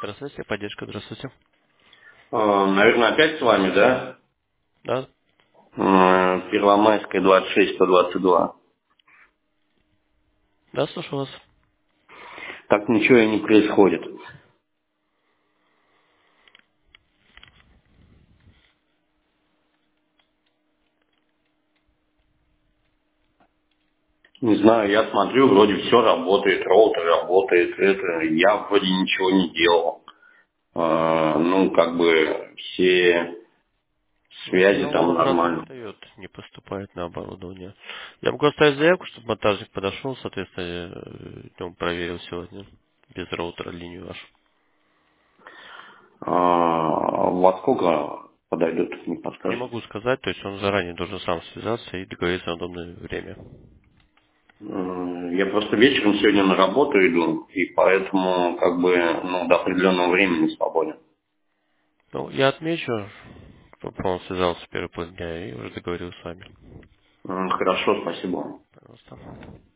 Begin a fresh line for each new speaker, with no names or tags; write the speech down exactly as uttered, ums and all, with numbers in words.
Здравствуйте, поддержка, здравствуйте.
А, Наверное, опять с вами, да?
Да,
М, Первомайская, двадцать шесть, сто двадцать два.
да, слушаю вас.
Так ничего и не происходит. Не знаю, я смотрю, вроде все работает, роутер работает, это, я вроде ничего не делал. А, Ну, как бы все
Ну,
связи
сигнал
там
возврата не
нормально.
дает, не поступает на оборудование. Я могу оставить заявку, чтобы монтажник подошел, соответственно, э, днем проверил сегодня без роутера линию вашу.
А, Во сколько подойдут, не
Не
подскажете?
могу сказать, то есть он заранее должен сам связаться и договориться на удобное время.
М, Я просто вечером сегодня на работу иду, и поэтому как бы ну, до определенного времени свободен.
Ну, я отмечу, чтобы он связался в первый полдня и уже договорился с вами.
М, Хорошо, спасибо вам.
Пожалуйста.